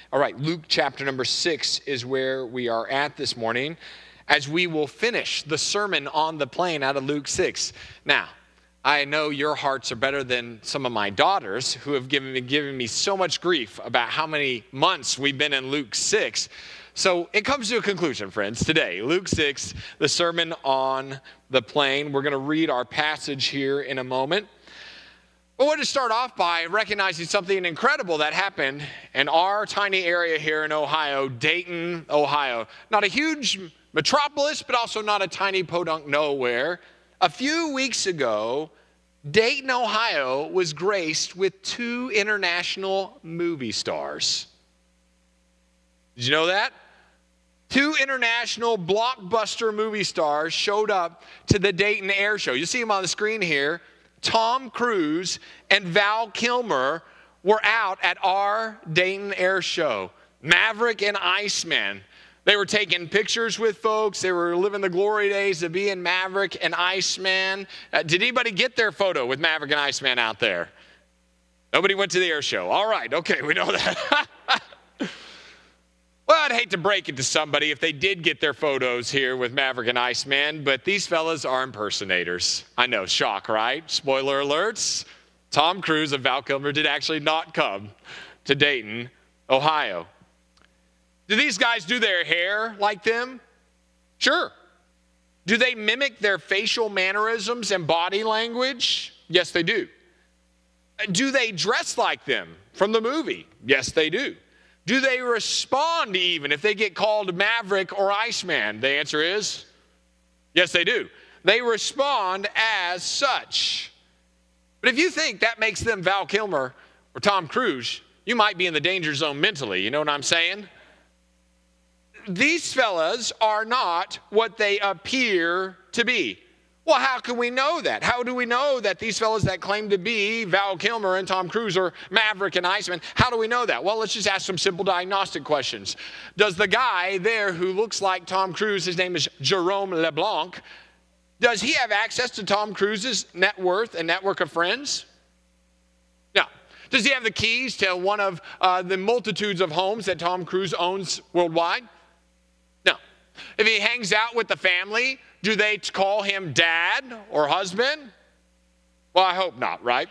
All right, Luke chapter number 6 is where we are at this morning as we will finish the Sermon on the Plain out of Luke 6. Now, I know your hearts are better than some of my daughters who have given me so much grief about how many months we've been in Luke 6. So it comes to a conclusion, friends, today. Luke 6, the Sermon on the Plain. We're going to read our passage here in a moment. But I want to start off by recognizing something incredible that happened in our tiny area here in Ohio, Dayton, Ohio. Not a huge metropolis, but also not a tiny podunk nowhere. A few weeks ago, Dayton, Ohio was graced with 2 international movie stars. Did you know that? 2 international blockbuster movie stars showed up to the Dayton Air Show. You see them on the screen here. Tom Cruise and Val Kilmer were out at our Dayton Air Show. Maverick and Iceman. They were taking pictures with folks. They were living the glory days of being Maverick and Iceman. Did anybody get their photo with Maverick and Iceman out there? Nobody went to the air show. All right, okay, we know that. Well, I'd hate to break it to somebody if they did get their photos here with Maverick and Iceman, but these fellas are impersonators. I know, shock, right? Spoiler alerts. Tom Cruise and Val Kilmer did actually not come to Dayton, Ohio. Do these guys do their hair like them? Sure. Do they mimic their facial mannerisms and body language? Yes, they do. Do they dress like them from the movie? Yes, they do. Do they respond even if they get called Maverick or Iceman? The answer is yes, they do. They respond as such. But if you think that makes them Val Kilmer or Tom Cruise, you might be in the danger zone mentally. You know what I'm saying? These fellas are not what they appear to be. Well, how can we know that? How do we know that these fellas that claim to be Val Kilmer and Tom Cruise or Maverick and Iceman, how do we know that? Well, let's just ask some simple diagnostic questions. Does the guy there who looks like Tom Cruise, his name is Jerome LeBlanc, does he have access to Tom Cruise's net worth and network of friends? No. Does he have the keys to one of the multitudes of homes that Tom Cruise owns worldwide? No. If he hangs out with the family, do they call him dad or husband? Well, I hope not, right?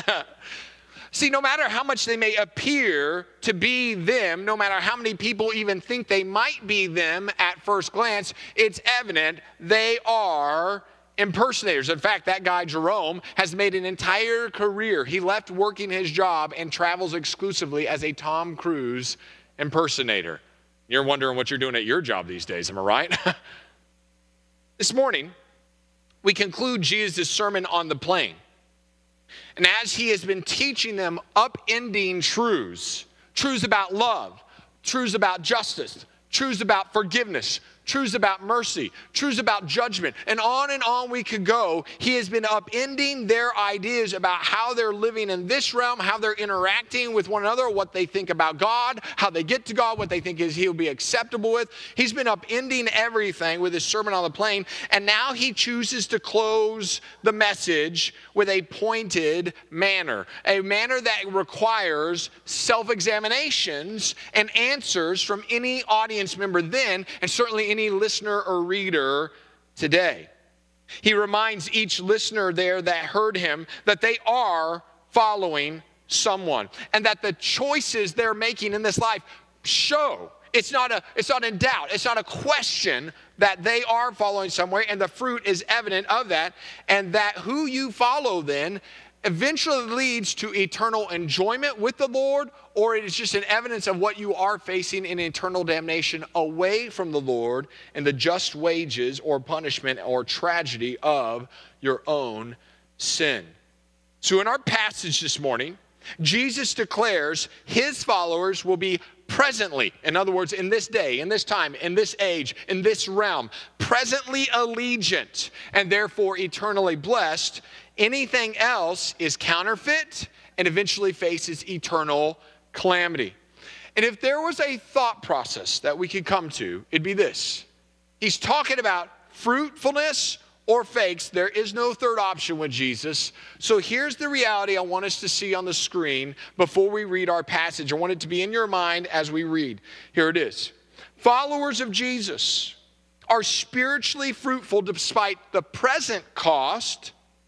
See, no matter how much they may appear to be them, no matter how many people even think they might be them at first glance, it's evident they are impersonators. In fact, that guy, Jerome, has made an entire career. He left working his job and travels exclusively as a Tom Cruise impersonator. You're wondering what you're doing at your job these days, am I right? This morning, we conclude Jesus' Sermon on the Plain. And as he has been teaching them upending truths about love, truths about justice, truths about forgiveness, truths about mercy, truths about judgment, and on we could go. He has been upending their ideas about how they're living in this realm, how they're interacting with one another, what they think about God, how they get to God, what they think is he'll be acceptable with. He's been upending everything with his Sermon on the Plain, and now he chooses to close the message with a pointed manner, a manner that requires self-examinations and answers from any audience member then, and certainly any listener or reader today. He reminds each listener there that heard him that they are following someone and that the choices they're making in this life show. It's not in doubt. It's not a question that they are following somewhere, and the fruit is evident of that, and that who you follow then eventually leads to eternal enjoyment with the Lord, or it is just an evidence of what you are facing in eternal damnation away from the Lord and the just wages or punishment or tragedy of your own sin. So in our passage this morning, Jesus declares his followers will be presently, in other words, in this day, in this time, in this age, in this realm, presently allegiant and therefore eternally blessed. Anything else is counterfeit and eventually faces eternal calamity. And if there was a thought process that we could come to, it'd be this. He's talking about fruitfulness or fakes. There is no third option with Jesus. So here's the reality I want us to see on the screen before we read our passage. I want it to be in your mind as we read. Here it is. Followers of Jesus are spiritually fruitful despite the present cost.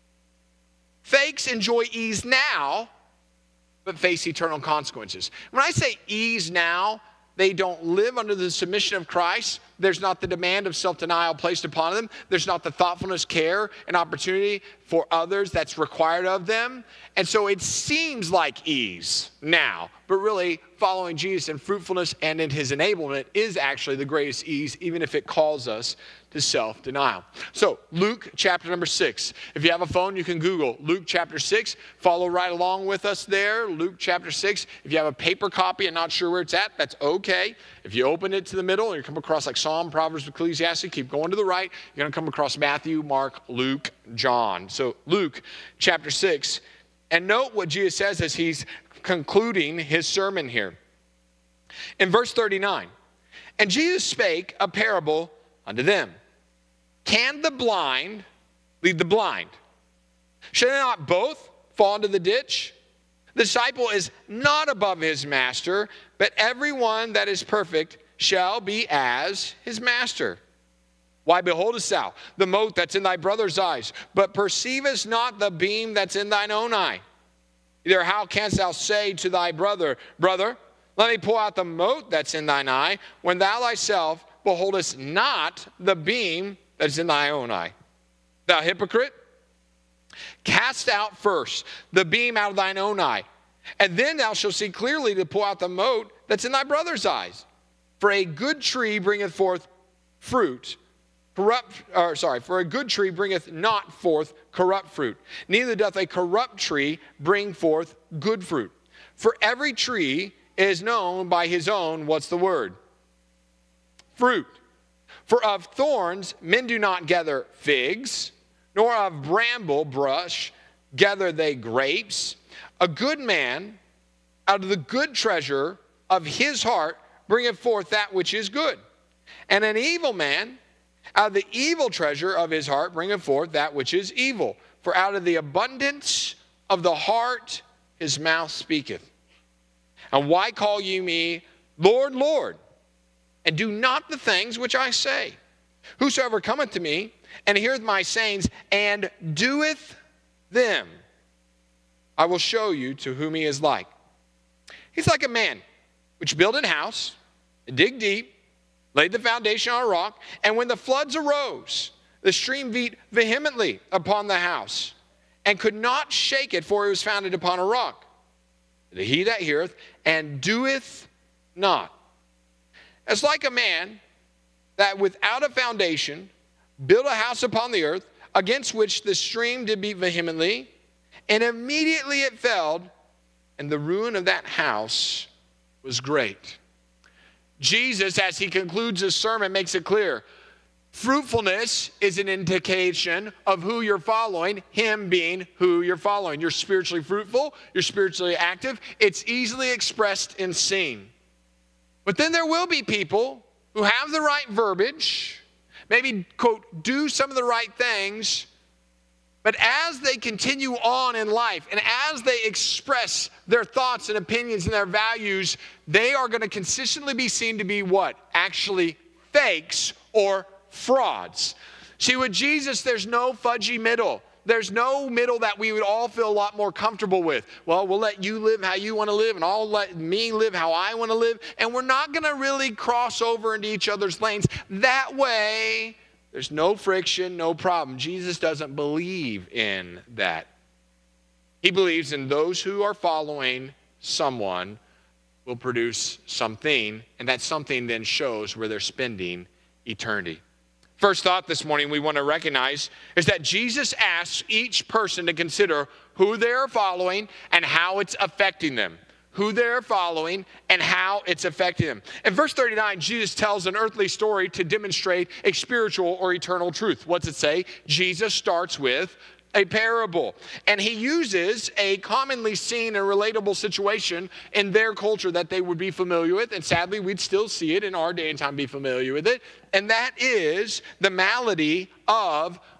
Fakes enjoy ease now, but face eternal consequences. When I say ease now, they don't live under the submission of Christ. There's not the demand of self-denial placed upon them. There's not the thoughtfulness, care, and opportunity for others that's required of them. And so it seems like ease now, but really following Jesus in fruitfulness and in his enablement is actually the greatest ease, even if it calls us to self-denial. So Luke chapter number 6. If you have a phone, you can Google Luke chapter 6. Follow right along with us there, Luke chapter 6. If you have a paper copy and not sure where it's at, that's okay. If you open it to the middle and you come across like Psalm, Proverbs, Ecclesiastes, keep going to the right. You're going to come across Matthew, Mark, Luke, John. So Luke chapter 6. And note what Jesus says as he's concluding his sermon here. In verse 39, and Jesus spake a parable unto them. Can the blind lead the blind? Should they not both fall into the ditch? The disciple is not above his master, but everyone that is perfect shall be as his master. Why beholdest thou the mote that's in thy brother's eyes, but perceivest not the beam that's in thine own eye? Either how canst thou say to thy brother, Brother, let me pull out the mote that's in thine eye, when thou thyself beholdest not the beam that is in thy own eye? Thou hypocrite, cast out first the beam out of thine own eye, and then thou shalt see clearly to pull out the mote that's in thy brother's eyes. For a good tree bringeth forth fruit. For a good tree bringeth not forth corrupt fruit. Neither doth a corrupt tree bring forth good fruit. For every tree is known by his own, what's the word? Fruit. For of thorns men do not gather figs, nor of bramble brush gather they grapes. A good man out of the good treasure of his heart bringeth forth that which is good. And an evil man out of the evil treasure of his heart bringeth forth that which is evil. For out of the abundance of the heart his mouth speaketh. And why call ye me Lord, Lord, and do not the things which I say? Whosoever cometh to me and heareth my sayings and doeth them, I will show you to whom he is like. He's like a man which built an house, and dig deep, laid the foundation on a rock, and when the floods arose, the stream beat vehemently upon the house, and could not shake it, for it was founded upon a rock. He that heareth and doeth not. It's like a man that without a foundation built a house upon the earth, against which the stream did beat vehemently, and immediately it fell, and the ruin of that house was great. Jesus, as he concludes his sermon, makes it clear. Fruitfulness is an indication of who you're following, him being who you're following. You're spiritually fruitful, you're spiritually active. It's easily expressed and seen. But then there will be people who have the right verbiage, maybe, quote, do some of the right things, but as they continue on in life and as they express their thoughts and opinions and their values, they are going to consistently be seen to be what? Actually fakes or frauds. See, with Jesus, there's no fudgy middle. There's no middle that we would all feel a lot more comfortable with. Well, we'll let you live how you want to live, and I'll let me live how I want to live, and we're not going to really cross over into each other's lanes. That way, there's no friction, no problem. Jesus doesn't believe in that. He believes in those who are following someone will produce something, and that something then shows where they're spending eternity. First thought this morning we want to recognize is that Jesus asks each person to consider who they are following and how it's affecting them. Who they're following and how it's affecting them. In verse 39, Jesus tells an earthly story to demonstrate a spiritual or eternal truth. What's it say? Jesus starts with a parable. And he uses a commonly seen and relatable situation in their culture that they would be familiar with. And sadly, we'd still see it in our day and time, be familiar with it. And that is the malady of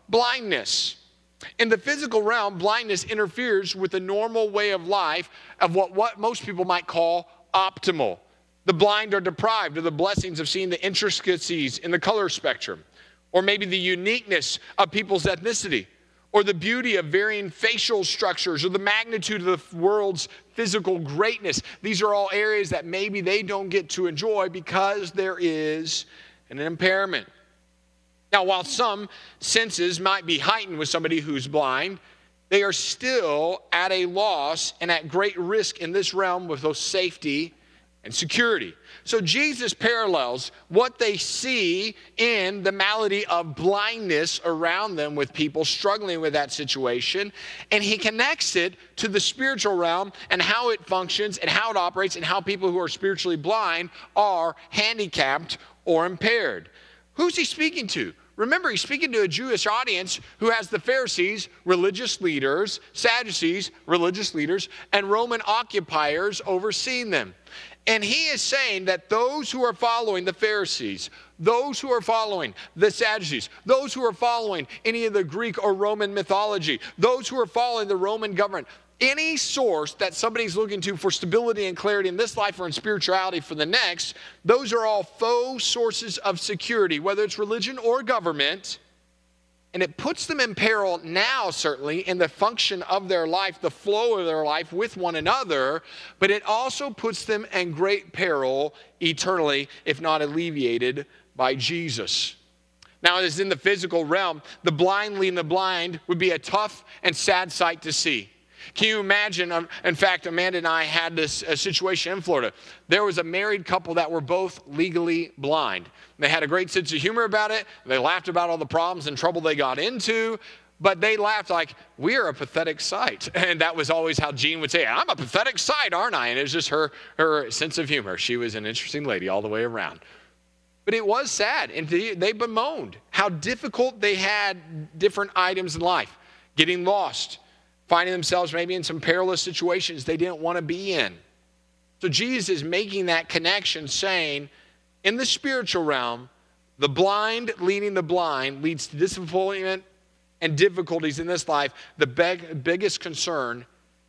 blindness. In the physical realm, blindness interferes with the normal way of life of what most people might call optimal. The blind are deprived of the blessings of seeing the intricacies in the color spectrum, or maybe the uniqueness of people's ethnicity, or the beauty of varying facial structures, or the magnitude of the world's physical greatness. These are all areas that maybe they don't get to enjoy because there is an impairment. Now, while some senses might be heightened with somebody who's blind, they are still at a loss and at great risk in this realm with both safety and security. So Jesus parallels what they see in the malady of blindness around them with people struggling with that situation, and he connects it to the spiritual realm and how it functions and how it operates and how people who are spiritually blind are handicapped or impaired. Who's he speaking to? Remember, he's speaking to a Jewish audience who has the Pharisees, religious leaders, Sadducees, religious leaders, and Roman occupiers overseeing them. And he is saying that those who are following the Pharisees, those who are following the Sadducees, those who are following any of the Greek or Roman mythology, those who are following the Roman government, any source that somebody's looking to for stability and clarity in this life or in spirituality for the next, those are all faux sources of security, whether it's religion or government. And it puts them in peril now, certainly, in the function of their life, the flow of their life with one another, but it also puts them in great peril eternally, if not alleviated by Jesus. Now, as in the physical realm, the blind leading the blind would be a tough and sad sight to see. Can you imagine? In fact, Amanda and I had this situation in Florida. There was a married couple that were both legally blind. They had a great sense of humor about it. They laughed about all the problems and trouble they got into. But they laughed like, we are a pathetic sight. And that was always how Jean would say, I'm a pathetic sight, aren't I? And it was just her sense of humor. She was an interesting lady all the way around. But it was sad. And they bemoaned how difficult they had different items in life. Getting lost. Finding themselves maybe in some perilous situations they didn't want to be in. So Jesus is making that connection, saying, in the spiritual realm, the blind leading the blind leads to disappointment and difficulties in this life. The biggest concern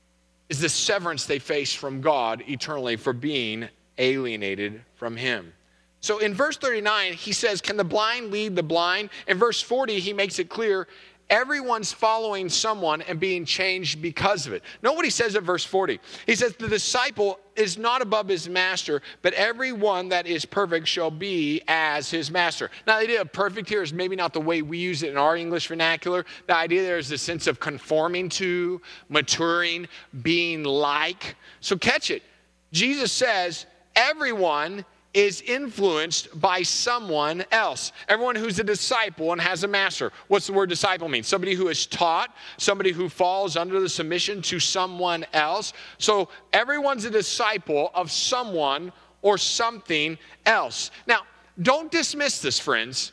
is the severance they face from God eternally for being alienated from him. So in verse 39, he says, can the blind lead the blind? In verse 40, he makes it clear, everyone's following someone and being changed because of it. Note what he says at verse 40. He says, the disciple is not above his master, but everyone that is perfect shall be as his master. Now, the idea of perfect here is maybe not the way we use it in our English vernacular. The idea there is the sense of conforming to, maturing, being like. So catch it. Jesus says, everyone is influenced by someone else. Everyone who's a disciple and has a master. What's the word disciple mean? Somebody who is taught, somebody who falls under the submission to someone else. So everyone's a disciple of someone or something else. Now, don't dismiss this, friends.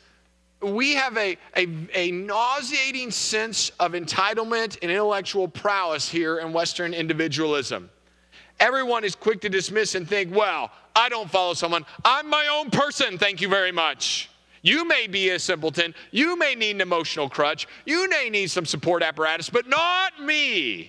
We have a nauseating sense of entitlement and intellectual prowess here in Western individualism. Everyone is quick to dismiss and think, well, I don't follow someone. I'm my own person, thank you very much. You may be a simpleton. You may need an emotional crutch. You may need some support apparatus, but not me.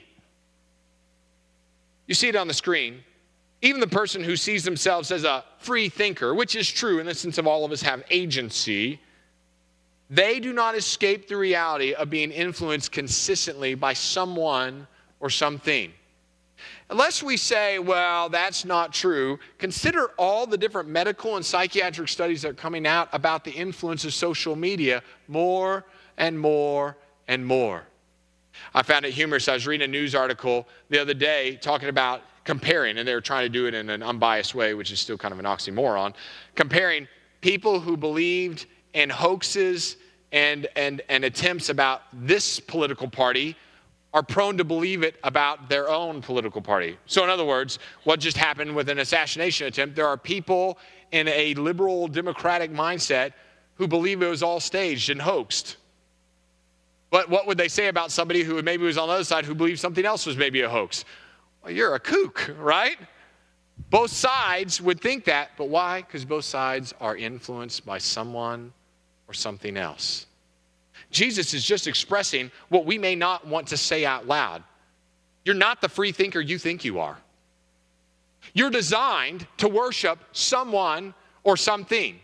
You see it on the screen. Even the person who sees themselves as a free thinker, which is true in the sense of all of us have agency, they do not escape the reality of being influenced consistently by someone or something. Unless we say, well, that's not true, consider all the different medical and psychiatric studies that are coming out about the influence of social media more and more and more. I found it humorous. I was reading a news article the other day talking about comparing, and they were trying to do it in an unbiased way, which is still kind of an oxymoron, comparing people who believed in hoaxes and attempts about this political party are prone to believe it about their own political party. So in other words, what just happened with an assassination attempt, there are people in a liberal democratic mindset who believe it was all staged and hoaxed. But what would they say about somebody who maybe was on the other side who believed something else was maybe a hoax? Well, you're a kook, right? Both sides would think that, but why? Because both sides are influenced by someone or something else. Jesus is just expressing what we may not want to say out loud. You're not the free thinker you think you are. You're designed to worship someone or something.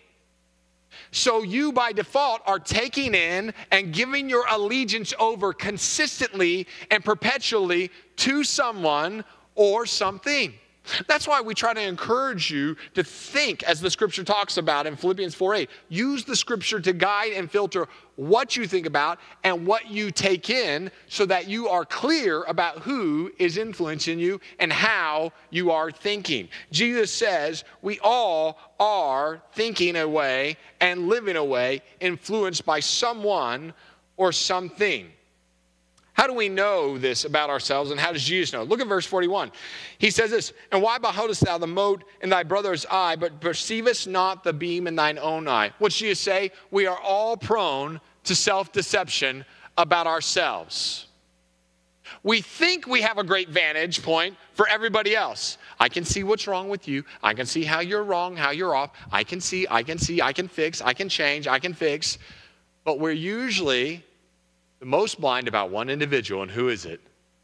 So you, by default, are taking in and giving your allegiance over consistently and perpetually to someone or something. That's why we try to encourage you to think, as the scripture talks about in Philippians 4:8. Use the scripture to guide and filter what you think about and what you take in so that you are clear about who is influencing you and how you are thinking. Jesus says we all are thinking a way and living a way influenced by someone or something. How do we know this about ourselves, and how does Jesus know? Look at verse 41. He says this, "And why beholdest thou the mote in thy brother's eye, but perceivest not the beam in thine own eye?" What's Jesus say? We are all prone to self-deception about ourselves. We think we have a great vantage point for everybody else. I can see what's wrong with you. I can see how you're wrong, how you're off. I can see, I can fix, I can change, I can fix. But we're usually the most blind about one individual, and who is it?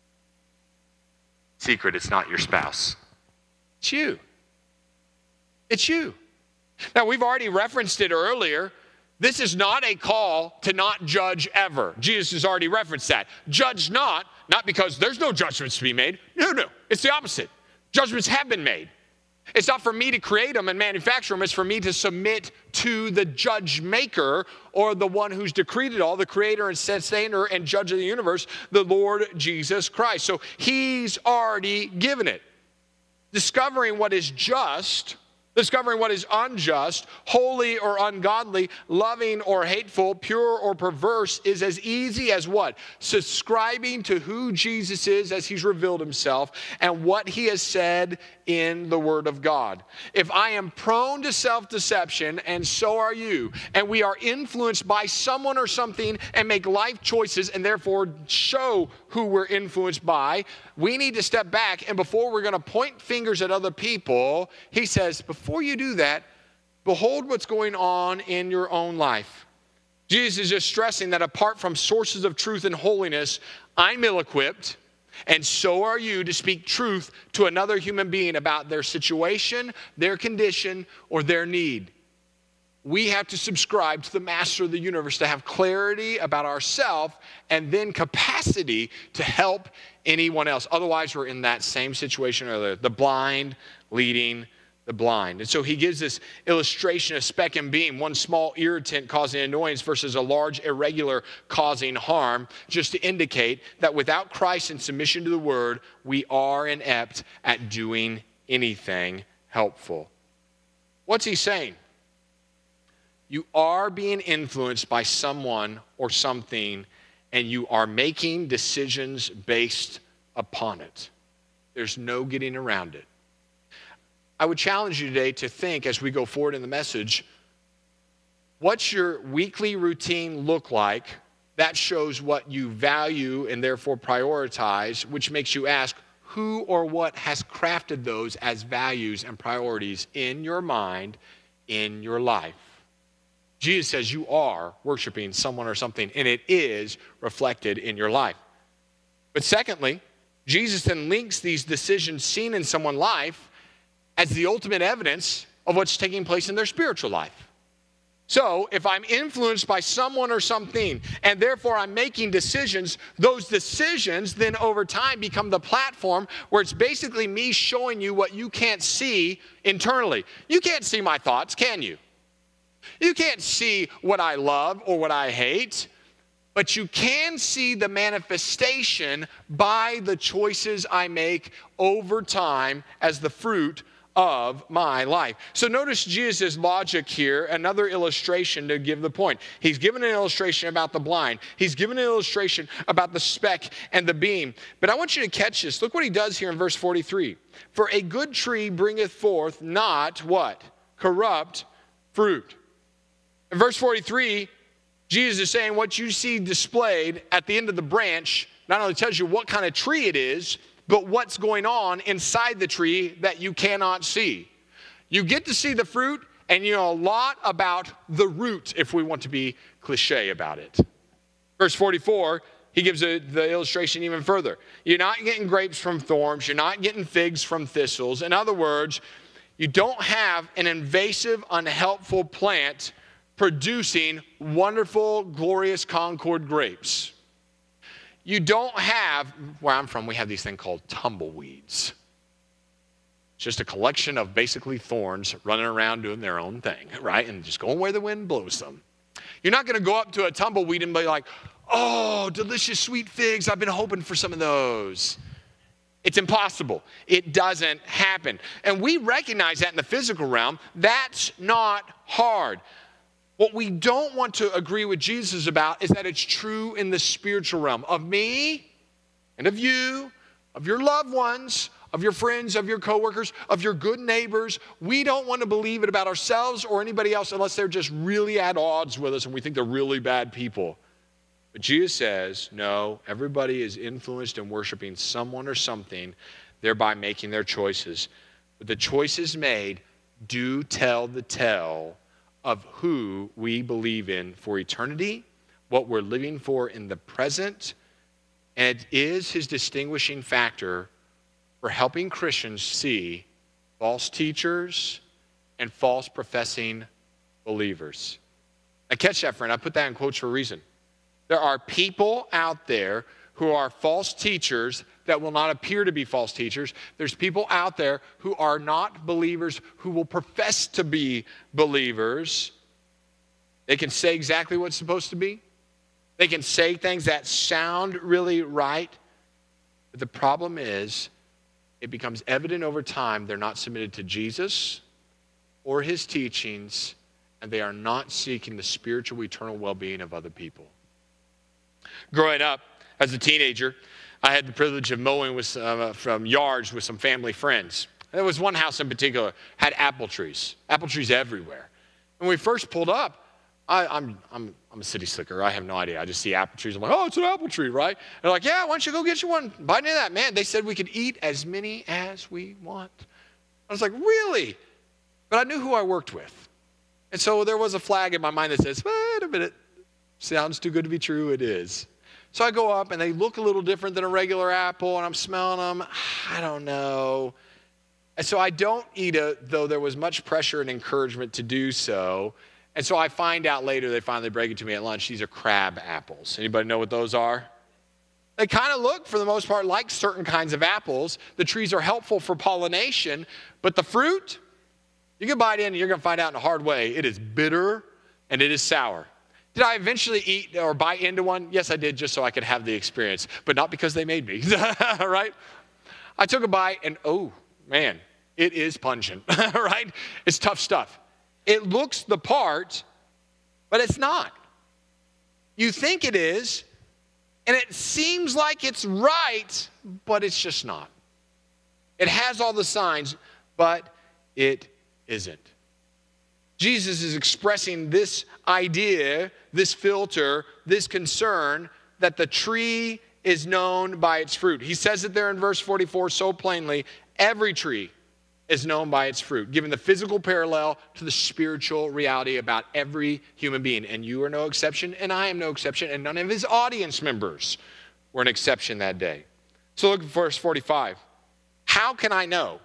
Secret, it's not your spouse. It's you. It's you. Now, we've already referenced it earlier. This is not a call to not judge ever. Jesus has already referenced that. Judge not because there's no judgments to be made. No. It's the opposite. Judgments have been made. It's not for me to create them and manufacture them. It's for me to submit to the judge maker, or the one who's decreed it all, the creator and sustainer and judge of the universe, the Lord Jesus Christ. So he's already given it. Discovering what is just, discovering what is unjust, holy or ungodly, loving or hateful, pure or perverse is as easy as what? Subscribing to who Jesus is as he's revealed himself and what he has said in the Word of God. If I am prone to self-deception, and so are you, and we are influenced by someone or something and make life choices and therefore show who we're influenced by, we need to step back, and before we're going to point fingers at other people, he says, before you do that, behold what's going on in your own life. Jesus is just stressing that apart from sources of truth and holiness, I'm ill-equipped, and so are you, to speak truth to another human being about their situation, their condition, or their need. We have to subscribe to the master of the universe to have clarity about ourselves and then capacity to help anyone else. Otherwise, we're in that same situation earlier, the blind leading the blind. And so he gives this illustration of speck and beam, one small irritant causing annoyance versus a large irregular causing harm, just to indicate that without Christ and submission to the word, we are inept at doing anything helpful. What's he saying? You are being influenced by someone or something, and you are making decisions based upon it. There's no getting around it. I would challenge you today to think, as we go forward in the message, what's your weekly routine look like? That shows what you value and therefore prioritize, which makes you ask, who or what has crafted those as values and priorities in your mind, in your life? Jesus says you are worshiping someone or something, and it is reflected in your life. But secondly, Jesus then links these decisions seen in someone's life as the ultimate evidence of what's taking place in their spiritual life. So if I'm influenced by someone or something, and therefore I'm making decisions, those decisions then over time become the platform where it's basically me showing you what you can't see internally. You can't see my thoughts, can you? You can't see what I love or what I hate, but you can see the manifestation by the choices I make over time as the fruit of my life. So notice Jesus' logic here, another illustration to give the point. He's given an illustration about the blind. He's given an illustration about the speck and the beam. But I want you to catch this. Look what he does here in verse 43. For a good tree bringeth forth not what? Corrupt fruit. In verse 43, Jesus is saying what you see displayed at the end of the branch not only tells you what kind of tree it is, but what's going on inside the tree that you cannot see. You get to see the fruit, and you know a lot about the root, if we want to be cliche about it. Verse 44, he gives the illustration even further. You're not getting grapes from thorns. You're not getting figs from thistles. In other words, you don't have an invasive, unhelpful plant producing wonderful, glorious Concord grapes. You don't have, where I'm from, we have these things called tumbleweeds. It's just a collection of basically thorns running around doing their own thing, right? And just going where the wind blows them. You're not going to go up to a tumbleweed and be like, oh, delicious sweet figs. I've been hoping for some of those. It's impossible. It doesn't happen. And we recognize that in the physical realm. That's not hard. What we don't want to agree with Jesus about is that it's true in the spiritual realm of me and of you, of your loved ones, of your friends, of your coworkers, of your good neighbors. We don't want to believe it about ourselves or anybody else unless they're just really at odds with us and we think they're really bad people. But Jesus says, no, everybody is influenced and worshiping someone or something, thereby making their choices. But the choices made do tell the tale of who we believe in for eternity, what we're living for in the present, and it is his distinguishing factor for helping Christians see false teachers and false professing believers. Now catch that, friend. I put that in quotes for a reason. There are people out there who are false teachers that will not appear to be false teachers. There's people out there who are not believers who will profess to be believers. They can say exactly what's supposed to be. They can say things that sound really right. But the problem is, it becomes evident over time they're not submitted to Jesus or his teachings, and they are not seeking the spiritual, eternal well-being of other people. Growing up as a teenager, I had the privilege of mowing from yards with some family friends. There was one house in particular had apple trees everywhere. When we first pulled up, I'm a city slicker. I have no idea. I just see apple trees. I'm like, oh, it's an apple tree, right? They're like, yeah, why don't you go get you one? Bite into that. Man, they said we could eat as many as we want. I was like, really? But I knew who I worked with. And so there was a flag in my mind that says, wait a minute. Sounds too good to be true. It is. So I go up, and they look a little different than a regular apple, and I'm smelling them. I don't know. And so I don't eat it, though there was much pressure and encouragement to do so. And so I find out later, they finally break it to me at lunch, these are crab apples. Anybody know what those are? They kind of look, for the most part, like certain kinds of apples. The trees are helpful for pollination, but the fruit, you can bite in and you're going to find out in a hard way. It is bitter and it is sour. Did I eventually eat or bite into one? Yes, I did, just so I could have the experience, but not because they made me, right? I took a bite and, oh, man, it is pungent, right? It's tough stuff. It looks the part, but it's not. You think it is, and it seems like it's right, but it's just not. It has all the signs, but it isn't. Jesus is expressing this idea, this filter, this concern that the tree is known by its fruit. He says it there in verse 44 so plainly, every tree is known by its fruit, giving the physical parallel to the spiritual reality about every human being. And you are no exception, and I am no exception, and none of his audience members were an exception that day. So look at verse 45. How can I know?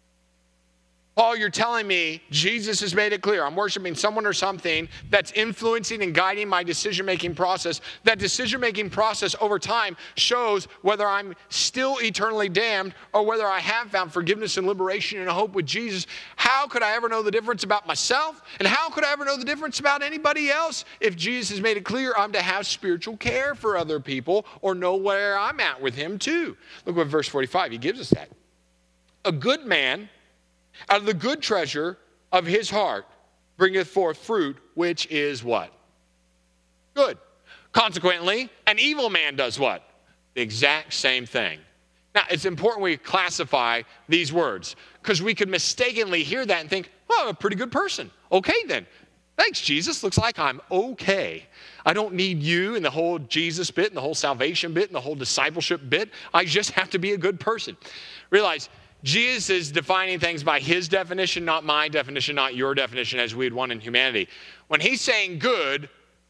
Paul, you're telling me Jesus has made it clear. I'm worshiping someone or something that's influencing and guiding my decision-making process. That decision-making process over time shows whether I'm still eternally damned or whether I have found forgiveness and liberation and hope with Jesus. How could I ever know the difference about myself? And how could I ever know the difference about anybody else if Jesus has made it clear I'm to have spiritual care for other people or know where I'm at with him too? Look what verse 45, he gives us that. A good man out of the good treasure of his heart bringeth forth fruit, which is what? Good. Consequently, an evil man does what? The exact same thing. Now, it's important we classify these words because we could mistakenly hear that and think, well, I'm a pretty good person. Okay, then. Thanks, Jesus. Looks like I'm okay. I don't need you and the whole Jesus bit and the whole salvation bit and the whole discipleship bit. I just have to be a good person. Realize, Jesus is defining things by his definition, not my definition, not your definition as we'd want in humanity. When he's saying good,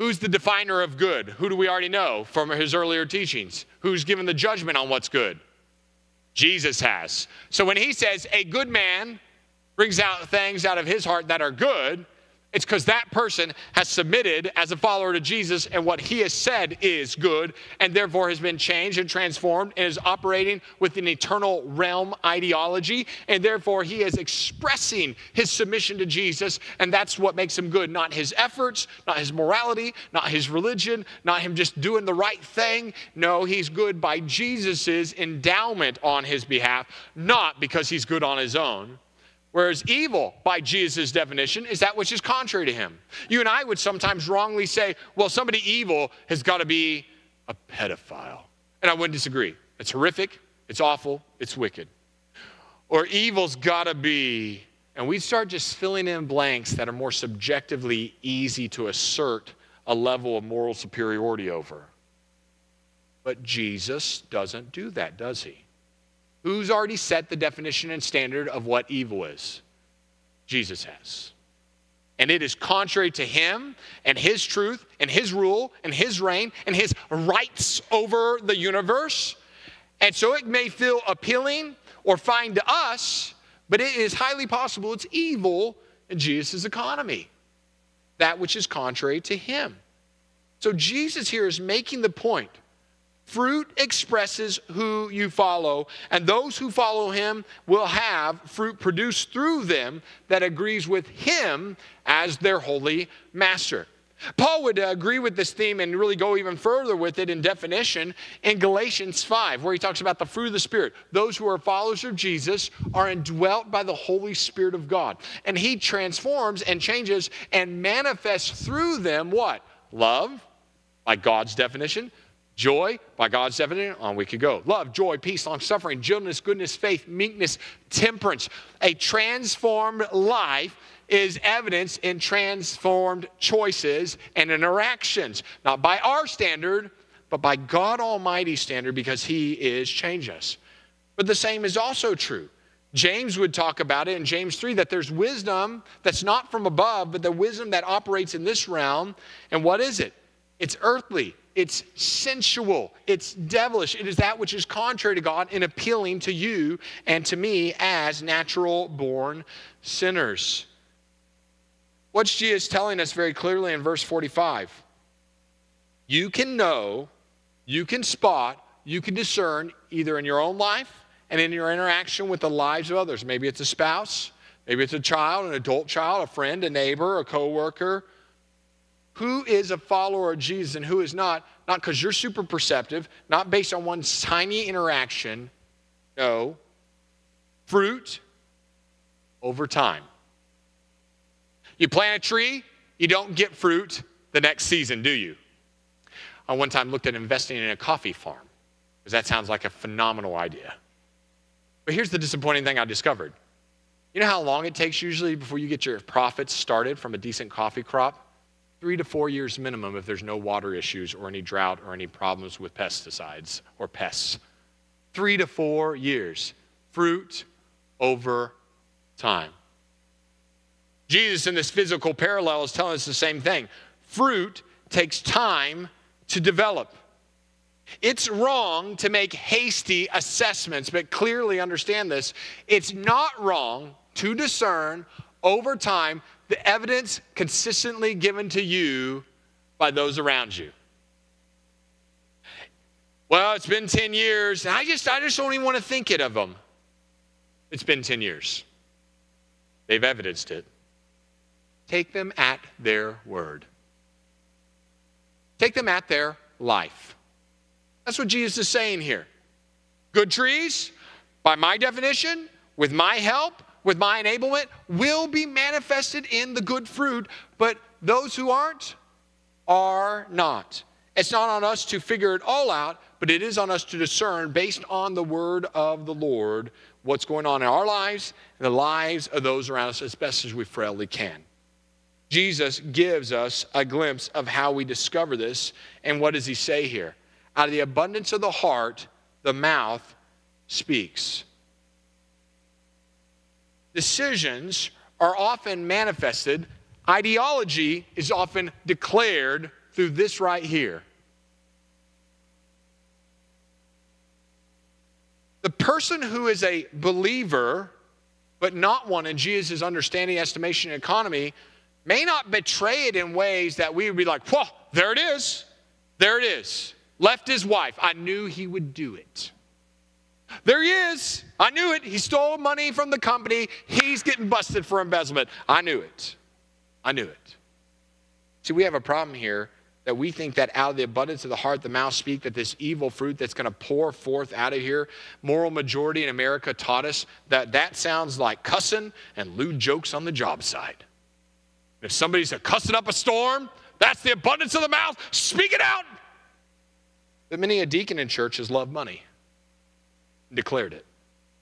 Who's the definer of good? Who do we already know from his earlier teachings? Who's given the judgment on what's good? Jesus has. So when he says a good man brings out things out of his heart that are good, it's because that person has submitted as a follower to Jesus, and what he has said is good, and therefore has been changed and transformed and is operating with an eternal realm ideology, and therefore he is expressing his submission to Jesus, and that's what makes him good. Not his efforts, not his morality, not his religion, not him just doing the right thing. No, he's good by Jesus's endowment on his behalf, not because he's good on his own. Whereas evil, by Jesus' definition, is that which is contrary to him. You and I would sometimes wrongly say, well, somebody evil has got to be a pedophile. And I wouldn't disagree. It's horrific, it's awful, it's wicked. Or evil's got to be, and we start just filling in blanks that are more subjectively easy to assert a level of moral superiority over. But Jesus doesn't do that, does he? Who's already set the definition and standard of what evil is? Jesus has. And it is contrary to him and his truth and his rule and his reign and his rights over the universe. And so it may feel appealing or fine to us, but it is highly possible it's evil in Jesus' economy. That which is contrary to him. So Jesus here is making the point. Fruit expresses who you follow, and those who follow him will have fruit produced through them that agrees with him as their holy master. Paul would agree with this theme and really go even further with it in definition in Galatians 5, where he talks about the fruit of the Spirit. Those who are followers of Jesus are indwelt by the Holy Spirit of God. And he transforms and changes and manifests through them what? Love, by God's definition. Joy, by God's definition, on we could go. Love, joy, peace, long-suffering, gentleness, goodness, faith, meekness, temperance. A transformed life is evidenced in transformed choices and interactions. Not by our standard, but by God Almighty's standard, because he is changed us. But the same is also true. James would talk about it in James 3, that there's wisdom that's not from above, but the wisdom that operates in this realm. And what is it? It's earthly. It's sensual. It's devilish. It is that which is contrary to God and appealing to you and to me as natural-born sinners. What's Jesus telling us very clearly in verse 45? You can know, you can spot, you can discern either in your own life and in your interaction with the lives of others. Maybe it's a spouse, maybe it's a child, an adult child, a friend, a neighbor, a coworker. Who is a follower of Jesus and who is not? Not because you're super perceptive, not based on one tiny interaction. No. Fruit over time. You plant a tree, you don't get fruit the next season, do you? I one time looked at investing in a coffee farm, because that sounds like a phenomenal idea. But here's the disappointing thing I discovered. You know how long it takes usually before you get your profits started from a decent coffee crop? 3 to 4 years minimum if there's no water issues or any drought or any problems with pesticides or pests. 3 to 4 years. Fruit over time. Jesus in this physical parallel is telling us the same thing. Fruit takes time to develop. It's wrong to make hasty assessments, but clearly understand this. It's not wrong to discern over time the evidence consistently given to you by those around you. Well, it's been 10 years, and I just don't even want to think it of them. It's been 10 years. They've evidenced it. Take them at their word. Take them at their life. That's what Jesus is saying here. Good trees, by my definition, with my help, with my enablement, will be manifested in the good fruit, but those who aren't are not. It's not on us to figure it all out, but it is on us to discern based on the word of the Lord what's going on in our lives and the lives of those around us as best as we frailly can. Jesus gives us a glimpse of how we discover this, and what does he say here? Out of the abundance of the heart, the mouth speaks. Decisions are often manifested. Ideology is often declared through this right here. The person who is a believer, but not one in Jesus' understanding, estimation, and economy, may not betray it in ways that we would be like, whoa, there it is. There it is. Left his wife. I knew he would do it. There he is. I knew it. He stole money from the company. He's getting busted for embezzlement. I knew it. I knew it. See, we have a problem here that we think that out of the abundance of the heart, the mouth speak, that this evil fruit that's going to pour forth out of here, moral majority in America taught us that sounds like cussing and lewd jokes on the job site. If somebody's cussing up a storm, that's the abundance of the mouth. Speak it out. But many a deacon in church has loved money. Declared it.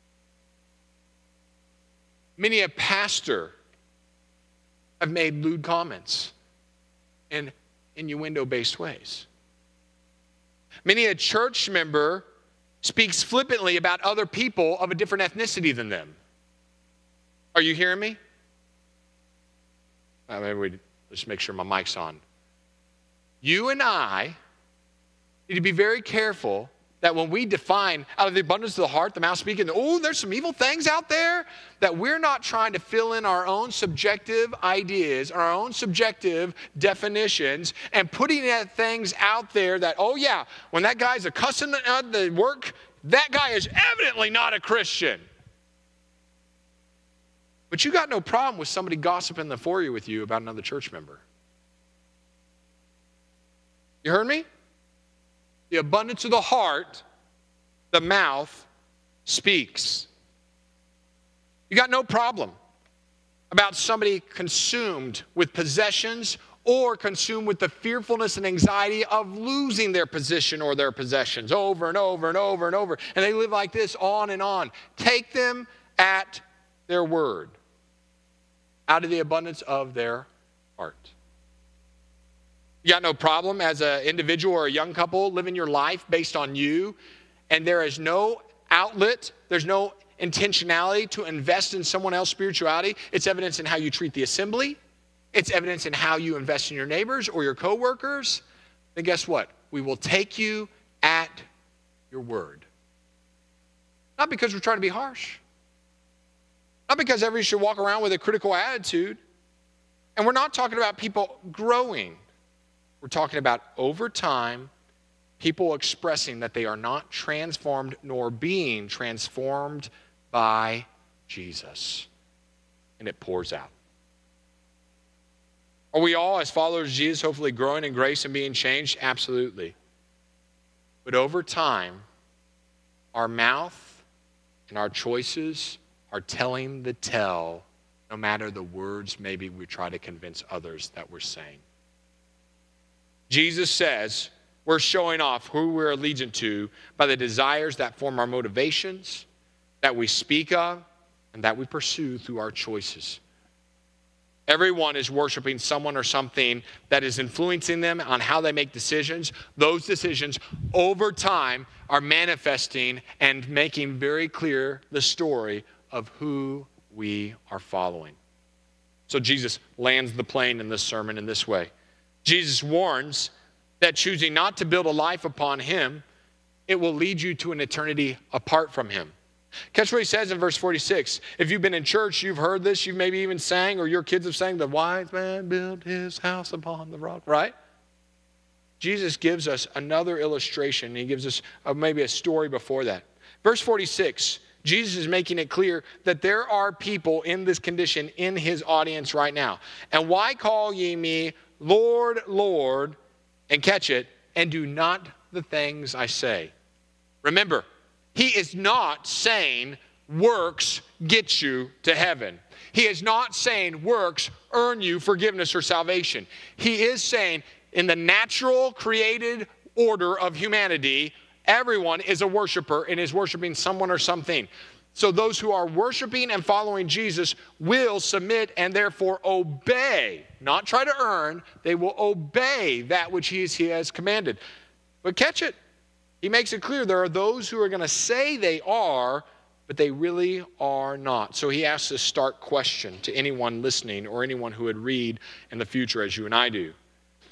Many a pastor have made lewd comments in innuendo-based ways. Many a church member speaks flippantly about other people of a different ethnicity than them. Are you hearing me? Let's make sure my mic's on. You and I need to be very careful that when we define out of the abundance of the heart, the mouth speaking, oh, there's some evil things out there, that we're not trying to fill in our own subjective ideas, our own subjective definitions, and putting things out there that, oh yeah, when that guy's a cussing at the work, that guy is evidently not a Christian. But you got no problem with somebody gossiping the foyer with you about another church member. You heard me? The abundance of the heart, the mouth speaks. You got no problem about somebody consumed with possessions or consumed with the fearfulness and anxiety of losing their position or their possessions over and over and over and over. And they live like this on and on. Take them at their word, out of the abundance of their heart. You got no problem as an individual or a young couple living your life based on you, and there is no outlet, there's no intentionality to invest in someone else's spirituality. It's evidence in how you treat the assembly. It's evidence in how you invest in your neighbors or your coworkers. Then guess what? We will take you at your word. Not because we're trying to be harsh. Not because everybody should walk around with a critical attitude. And we're not talking about people growing. We're talking about over time, people expressing that they are not transformed nor being transformed by Jesus. And it pours out. Are we all, as followers of Jesus, hopefully growing in grace and being changed? Absolutely. But over time, our mouth and our choices are telling the tale, no matter the words maybe we try to convince others that we're saying. Jesus says we're showing off who we're allegiant to by the desires that form our motivations, that we speak of, and that we pursue through our choices. Everyone is worshiping someone or something that is influencing them on how they make decisions. Those decisions over time are manifesting and making very clear the story of who we are following. So Jesus lands the plane in this sermon in this way. Jesus warns that choosing not to build a life upon him, it will lead you to an eternity apart from him. Catch what he says in verse 46. If you've been in church, you've heard this, you've maybe even sang, or your kids have sang, the wise man built his house upon the rock, right? Jesus gives us another illustration. He gives us maybe a story before that. Verse 46, Jesus is making it clear that there are people in this condition in his audience right now. And why call ye me Lord, Lord, and catch it, and do not the things I say? Remember, he is not saying works get you to heaven. He is not saying works earn you forgiveness or salvation. He is saying in the natural created order of humanity, everyone is a worshiper and is worshiping someone or something. So those who are worshiping and following Jesus will submit and therefore obey, not try to earn. They will obey that which he has commanded. But catch it. He makes it clear there are those who are going to say they are, but they really are not. So he asks a stark question to anyone listening or anyone who would read in the future as you and I do.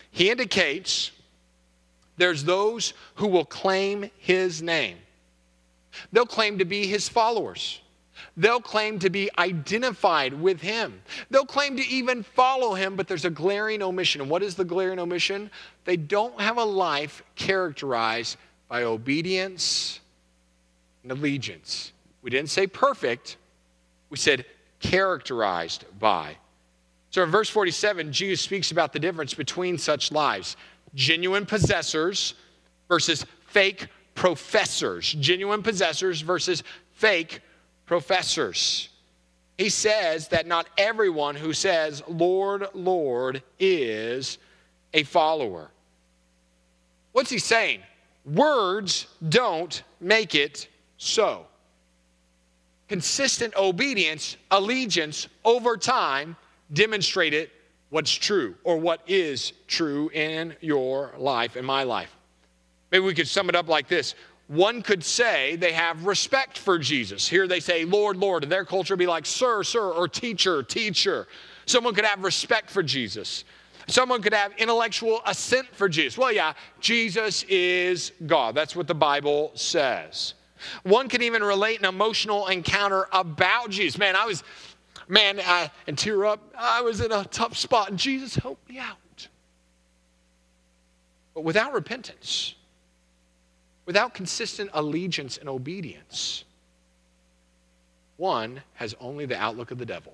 He indicates there's those who will claim his name. They'll claim to be his followers. They'll claim to be identified with him. They'll claim to even follow him, but there's a glaring omission. And what is the glaring omission? They don't have a life characterized by obedience and allegiance. We didn't say perfect. We said characterized by. So in verse 47, Jesus speaks about the difference between such lives. Genuine possessors versus fake professors. Genuine possessors versus fake professors. He says that not everyone who says, Lord, Lord, is a follower. What's he saying? Words don't make it so. Consistent obedience, allegiance over time demonstrated what's true or what is true in your life, in my life. Maybe we could sum it up like this. One could say they have respect for Jesus. Here they say, Lord, Lord. In their culture, it'd be like, sir, sir, or teacher, teacher. Someone could have respect for Jesus. Someone could have intellectual assent for Jesus. Well, yeah, Jesus is God. That's what the Bible says. One can even relate an emotional encounter about Jesus. And tear up. I was in a tough spot, and Jesus helped me out. But without repentance, without consistent allegiance and obedience, one has only the outlook of the devil.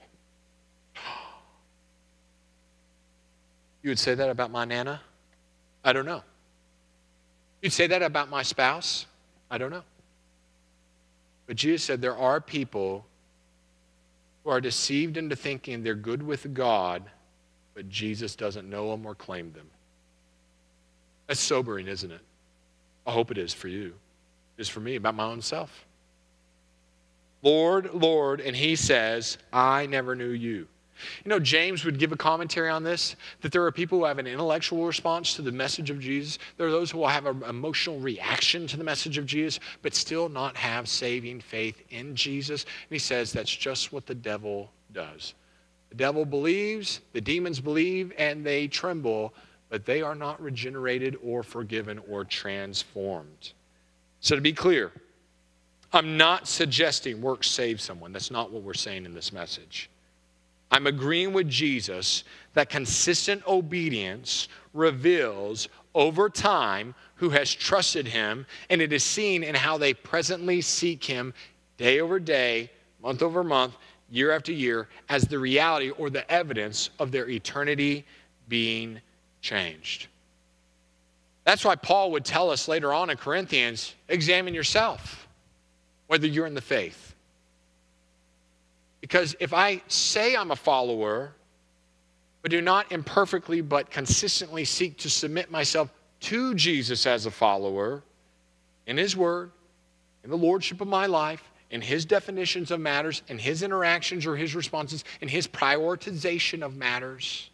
You would say that about my Nana? I don't know. You'd say that about my spouse? I don't know. But Jesus said there are people who are deceived into thinking they're good with God, but Jesus doesn't know them or claim them. That's sobering, isn't it? I hope it is for you. It is for me, about my own self. Lord, Lord, and he says, I never knew you. You know, James would give a commentary on this, that there are people who have an intellectual response to the message of Jesus. There are those who will have an emotional reaction to the message of Jesus, but still not have saving faith in Jesus. And he says that's just what the devil does. The devil believes, the demons believe, and they tremble, but they are not regenerated or forgiven or transformed. So to be clear, I'm not suggesting works save someone. That's not what we're saying in this message. I'm agreeing with Jesus that consistent obedience reveals over time who has trusted him, and it is seen in how they presently seek him day over day, month over month, year after year, as the reality or the evidence of their eternity being changed. That's why Paul would tell us later on in Corinthians, examine yourself, whether you're in the faith. Because if I say I'm a follower, but do not imperfectly but consistently seek to submit myself to Jesus as a follower, in his word, in the lordship of my life, in his definitions of matters, in his interactions or his responses, in his prioritization of matters,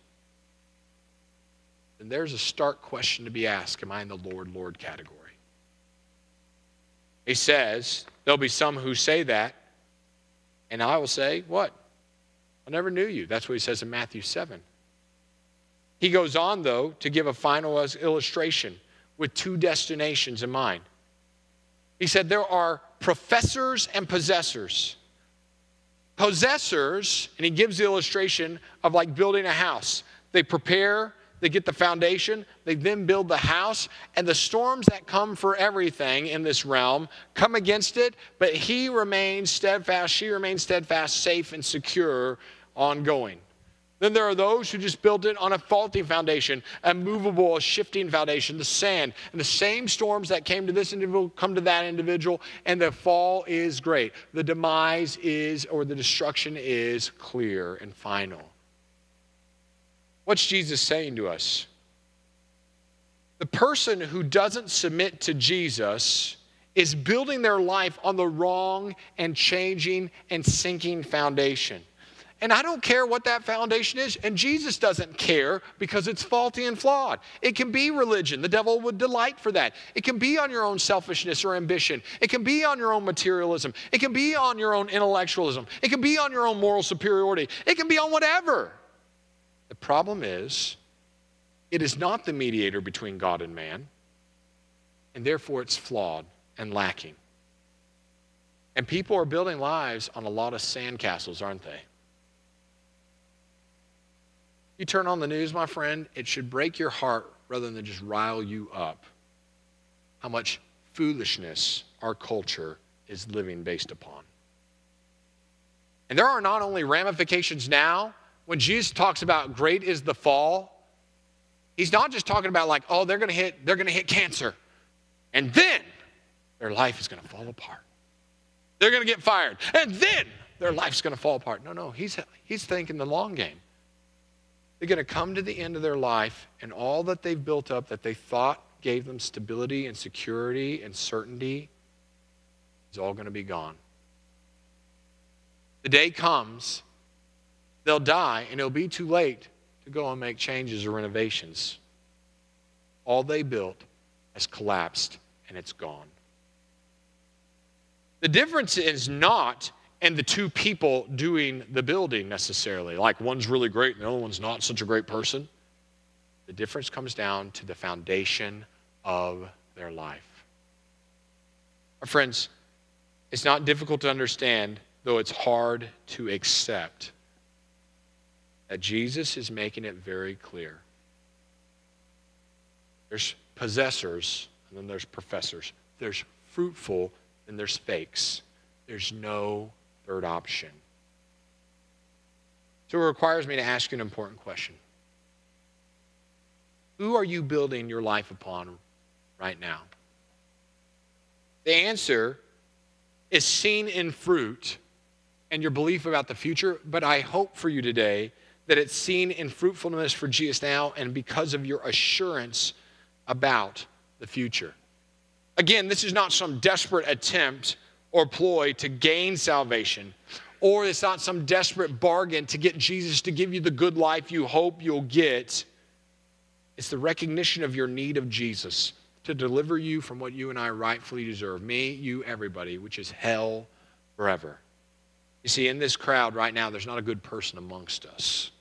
then there's a stark question to be asked. Am I in the Lord, Lord category? He says, there'll be some who say that, and I will say, what? I never knew you. That's what he says in Matthew 7. He goes on, though, to give a final illustration with two destinations in mind. He said there are professors and possessors. Possessors, and he gives the illustration of like building a house. They prepare, they get the foundation, they then build the house, and the storms that come for everything in this realm come against it, but he remains steadfast, she remains steadfast, safe and secure, ongoing. Then there are those who just built it on a faulty foundation, a movable, a shifting foundation, the sand. And the same storms that came to this individual come to that individual, and the fall is great. The demise is, or the destruction is clear and final. What's Jesus saying to us? The person who doesn't submit to Jesus is building their life on the wrong and changing and sinking foundation. And I don't care what that foundation is, and Jesus doesn't care because it's faulty and flawed. It can be religion. The devil would delight for that. It can be on your own selfishness or ambition. It can be on your own materialism. It can be on your own intellectualism. It can be on your own moral superiority. It can be on whatever. The problem is It is not the mediator between God and man, and therefore it's flawed and lacking. And people are building lives on a lot of sandcastles, aren't they? You turn on the news, my friend, it should break your heart rather than just rile you up. How much foolishness our culture is living based upon. And there are not only ramifications now, when Jesus talks about great is the fall, he's not just talking about like, oh, they're gonna hit cancer, and then their life is gonna fall apart. They're gonna get fired, and then their life's gonna fall apart. No, he's thinking the long game. They're gonna come to the end of their life, and all that they've built up that they thought gave them stability and security and certainty is all gonna be gone. The day comes, they'll die, and it'll be too late to go and make changes or renovations. All they built has collapsed, and it's gone. The difference is not in the two people doing the building necessarily, like one's really great and the other one's not such a great person. The difference comes down to the foundation of their life. Our friends, it's not difficult to understand, though it's hard to accept, that Jesus is making it very clear. There's possessors, and then there's professors. There's fruitful, and there's fakes. There's no third option. So it requires me to ask you an important question. Who are you building your life upon right now? The answer is seen in fruit and your belief about the future, but I hope for you today that it's seen in fruitfulness for Jesus now and because of your assurance about the future. Again, this is not some desperate attempt or ploy to gain salvation, or it's not some desperate bargain to get Jesus to give you the good life you hope you'll get. It's the recognition of your need of Jesus to deliver you from what you and I rightfully deserve. Me, you, everybody, which is hell forever. You see, in this crowd right now, there's not a good person amongst us.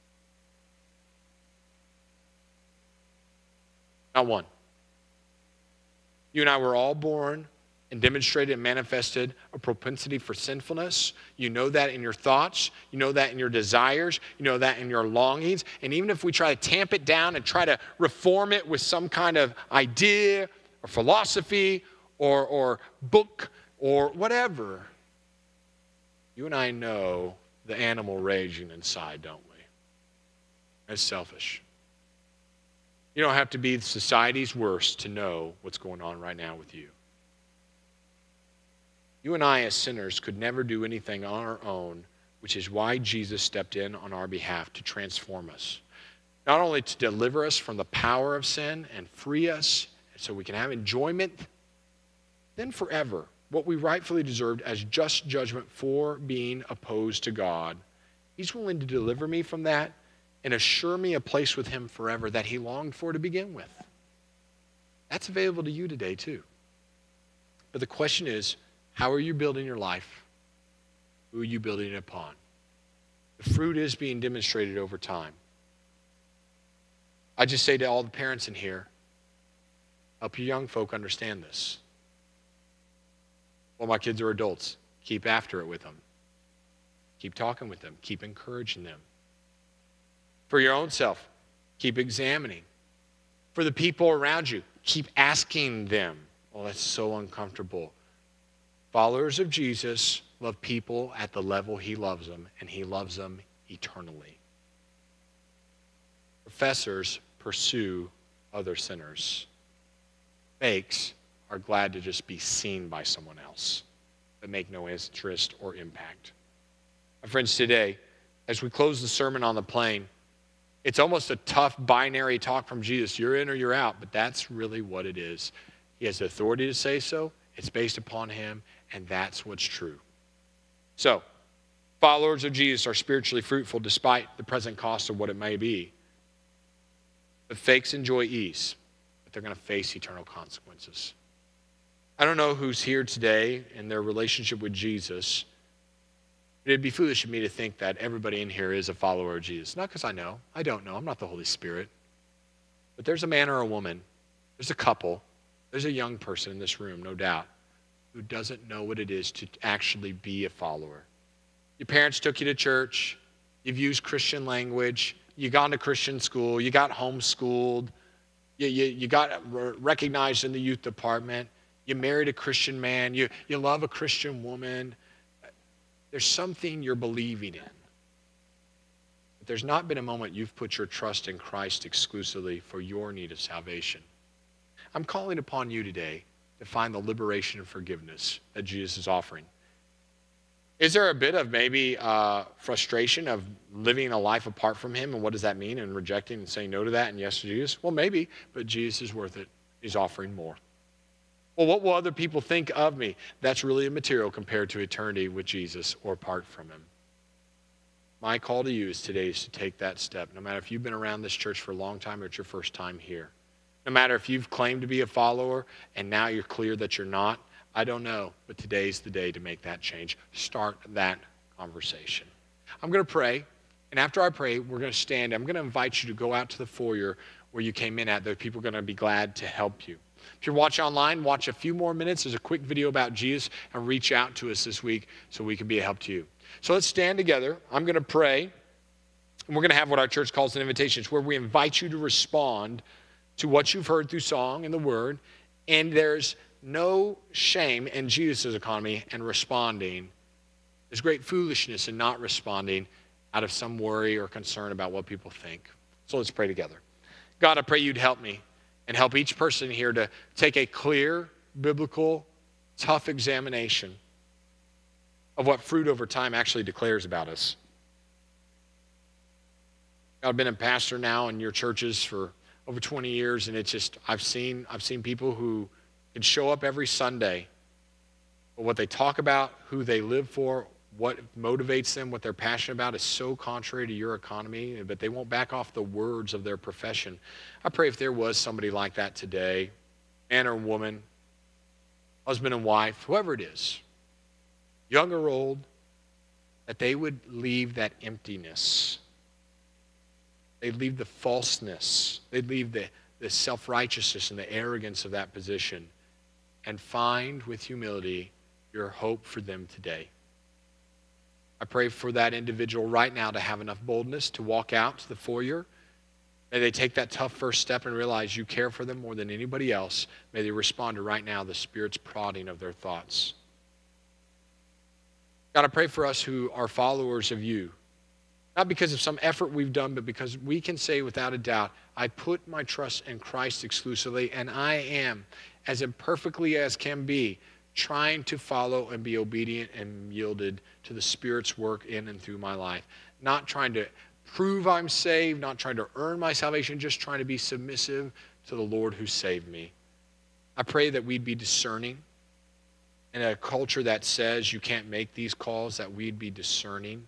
Not one. You and I were all born and demonstrated and manifested a propensity for sinfulness. You know that in your thoughts. You know that in your desires. You know that in your longings. And even if we try to tamp it down and try to reform it with some kind of idea or philosophy or book or whatever, you and I know the animal raging inside, don't we? It's selfish. You don't have to be society's worst to know what's going on right now with you. You and I as sinners could never do anything on our own, which is why Jesus stepped in on our behalf to transform us. Not only to deliver us from the power of sin and free us so we can have enjoyment, then forever, what we rightfully deserved as just judgment for being opposed to God. He's willing to deliver me from that and assure me a place with him forever that he longed for to begin with. That's available to you today too. But the question is, how are you building your life? Who are you building it upon? The fruit is being demonstrated over time. I just say to all the parents in here, help your young folk understand this. Well, my kids are adults. Keep after it with them. Keep talking with them. Keep encouraging them. For your own self, keep examining. For the people around you, keep asking them. Oh, that's so uncomfortable. Followers of Jesus love people at the level he loves them, and he loves them eternally. Professors pursue other sinners. Fakes are glad to just be seen by someone else, but make no interest or impact. My friends, today, as we close the sermon on the plane, it's almost a tough binary talk from Jesus. You're in or you're out, but that's really what it is. He has the authority to say so. It's based upon him, and that's what's true. So, followers of Jesus are spiritually fruitful despite the present cost of what it may be. But fakes enjoy ease, but they're going to face eternal consequences. I don't know who's here today in their relationship with Jesus. It'd be foolish of me to think that everybody in here is a follower of Jesus. Not because I know. I don't know. I'm not the Holy Spirit. But there's a man or a woman, there's a couple, there's a young person in this room, no doubt, who doesn't know what it is to actually be a follower. Your parents took you to church, you've used Christian language, you gone to Christian school, you got homeschooled, you got recognized in the youth department, you married a Christian man, you love a Christian woman. There's something you're believing in. But there's not been a moment you've put your trust in Christ exclusively for your need of salvation. I'm calling upon you today to find the liberation and forgiveness that Jesus is offering. Is there a bit of maybe frustration of living a life apart from him, and what does that mean, and rejecting and saying no to that and yes to Jesus? Well, maybe, but Jesus is worth it. He's offering more. Well, what will other people think of me? That's really immaterial compared to eternity with Jesus or apart from him. My call to you is today is to take that step, no matter if you've been around this church for a long time or it's your first time here. No matter if you've claimed to be a follower and now you're clear that you're not, I don't know, but today's the day to make that change. Start that conversation. I'm going to pray, and after I pray, we're going to stand. I'm going to invite you to go out to the foyer where you came in at. Those people are going to be glad to help you. If you're watching online, watch a few more minutes. There's a quick video about Jesus, and reach out to us this week so we can be a help to you. So let's stand together. I'm going to pray, and we're going to have what our church calls an invitation. It's where we invite you to respond to what you've heard through song and the word, and there's no shame in Jesus' economy and responding. There's great foolishness in not responding out of some worry or concern about what people think. So let's pray together. God, I pray you'd help me and help each person here to take a clear, biblical, tough examination of what fruit over time actually declares about us. God, I've been a pastor now in your churches for over 20 years, and it's just, I've seen people who can show up every Sunday, but what they talk about, who they live for, what motivates them, what they're passionate about is so contrary to your economy, but they won't back off the words of their profession. I pray if there was somebody like that today, man or woman, husband and wife, whoever it is, young or old, that they would leave that emptiness. They'd leave the falseness. They'd leave the self-righteousness and the arrogance of that position and find with humility your hope for them today. I pray for that individual right now to have enough boldness to walk out to the foyer. May they take that tough first step and realize you care for them more than anybody else. May they respond to right now the Spirit's prodding of their thoughts. God, I pray for us who are followers of you, not because of some effort we've done, but because we can say without a doubt, I put my trust in Christ exclusively, and I am, as imperfectly as can be, trying to follow and be obedient and yielded to the Spirit's work in and through my life. Not trying to prove I'm saved, not trying to earn my salvation, just trying to be submissive to the Lord who saved me. I pray that we'd be discerning in a culture that says you can't make these calls, that we'd be discerning.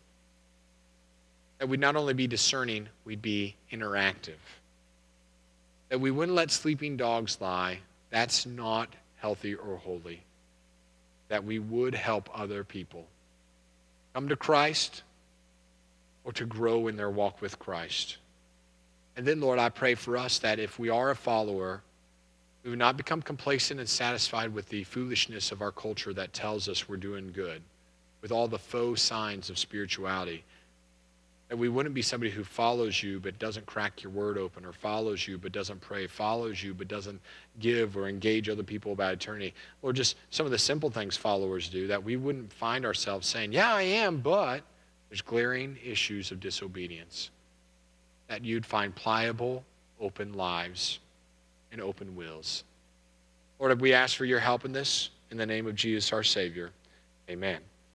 That we'd not only be discerning, we'd be interactive. That we wouldn't let sleeping dogs lie. That's not healthy or holy. That we would help other people come to Christ or to grow in their walk with Christ. And then, Lord, I pray for us that if we are a follower, we would not become complacent and satisfied with the foolishness of our culture that tells us we're doing good, with all the faux signs of spirituality. That we wouldn't be somebody who follows you but doesn't crack your word open, or follows you but doesn't pray, follows you but doesn't give or engage other people about eternity, or just some of the simple things followers do, that we wouldn't find ourselves saying, yeah, I am, but there's glaring issues of disobedience. That you'd find pliable, open lives and open wills. Lord, we ask for your help in this, in the name of Jesus our Savior. Amen.